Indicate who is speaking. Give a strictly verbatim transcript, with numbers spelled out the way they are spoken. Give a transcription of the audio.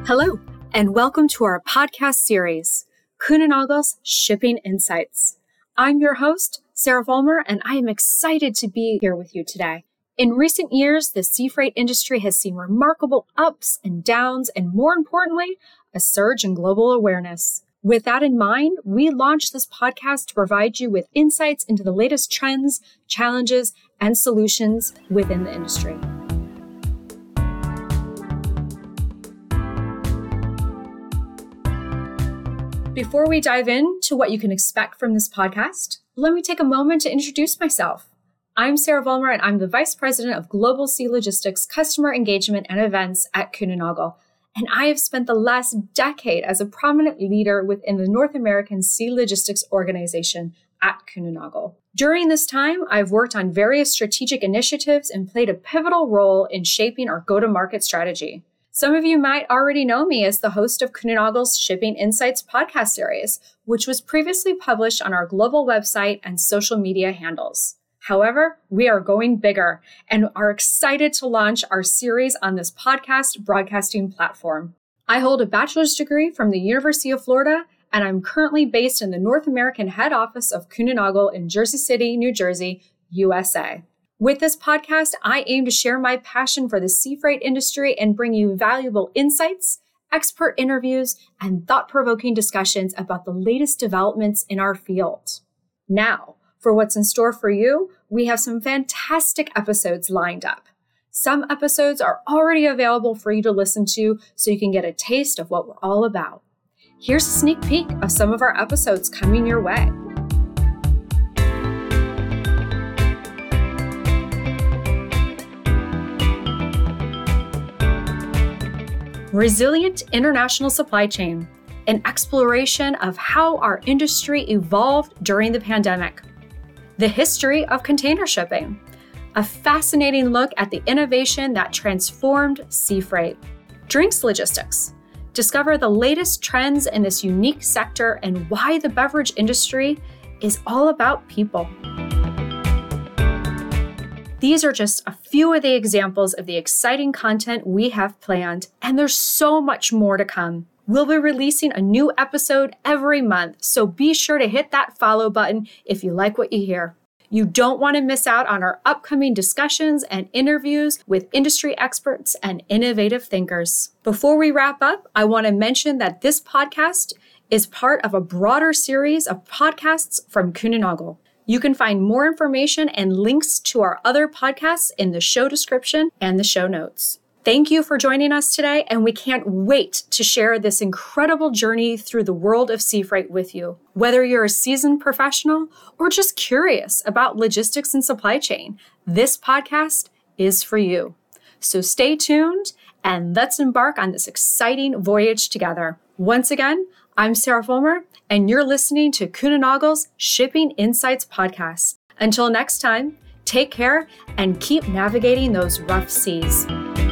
Speaker 1: Hello, and welcome to our podcast series, Kuehne + Nagel's Shipping Insights. I'm your host, Sarah Vollmer, and I am excited to be here with you today. In recent years, the sea freight industry has seen remarkable ups and downs, and more importantly, a surge in global awareness. With that in mind, we launched this podcast to provide you with insights into the latest trends, challenges, and solutions within the industry. Before we dive into what you can expect from this podcast, let me take a moment to introduce myself. I'm Sarah Vollmer, and I'm the Vice President of Global Sea Logistics, Customer Engagement, and Events at Kuehne + Nagel. And I have spent the last decade as a prominent leader within the North American Sea Logistics Organization at Kuehne + Nagel. During this time, I've worked on various strategic initiatives and played a pivotal role in shaping our go-to-market strategy. Some of you might already know me as the host of Kuehne + Nagel's Shipping Insights podcast series, which was previously published on our global website and social media handles. However, we are going bigger and are excited to launch our series on this podcast broadcasting platform. I hold a bachelor's degree from the University of Florida, and I'm currently based in the North American head office of Kuehne + Nagel in Jersey City, New Jersey, U S A. With this podcast, I aim to share my passion for the sea freight industry and bring you valuable insights, expert interviews, and thought-provoking discussions about the latest developments in our field. Now, for what's in store for you, we have some fantastic episodes lined up. Some episodes are already available for you to listen to so you can get a taste of what we're all about. Here's a sneak peek of some of our episodes coming your way. Resilient International Supply Chain, an exploration of how our industry evolved during the pandemic. The history of container shipping, a fascinating look at the innovation that transformed sea freight. Drinks logistics, discover the latest trends in this unique sector and why the beverage industry is all about people. These are just a few of the examples of the exciting content we have planned, and there's so much more to come. We'll be releasing a new episode every month, so be sure to hit that follow button if you like what you hear. You don't want to miss out on our upcoming discussions and interviews with industry experts and innovative thinkers. Before we wrap up, I want to mention that this podcast is part of a broader series of podcasts from Kuehne + Nagel. You can find more information and links to our other podcasts in the show description and the show notes. Thank you for joining us today, and we can't wait to share this incredible journey through the world of sea freight with you. Whether you're a seasoned professional or just curious about logistics and supply chain, this podcast is for you. So stay tuned and let's embark on this exciting voyage together. Once again, I'm Sarah Vollmer, and you're listening to Kuehne + Nagel's Shipping Insights podcast. Until next time, take care and keep navigating those rough seas.